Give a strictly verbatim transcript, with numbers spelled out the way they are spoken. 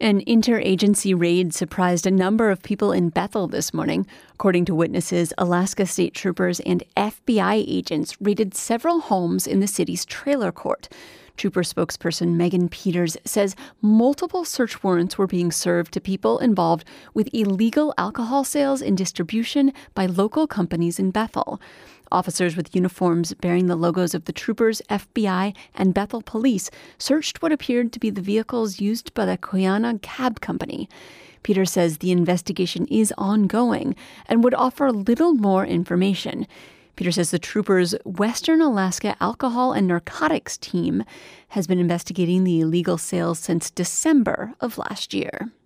An interagency raid surprised a number of people in Bethel this morning. According to witnesses, Alaska State Troopers and F B I agents raided several homes in the city's trailer court. Trooper spokesperson Megan Peters says multiple search warrants were being served to people involved with illegal alcohol sales and distribution by local companies in Bethel. Officers with uniforms bearing the logos of the Troopers, F B I, and Bethel Police searched what appeared to be the vehicles used by the Koyana Cab Company. Peter says the investigation is ongoing and would offer little more information. Peter says the Troopers' Western Alaska Alcohol and Narcotics team has been investigating the illegal sales since December of last year.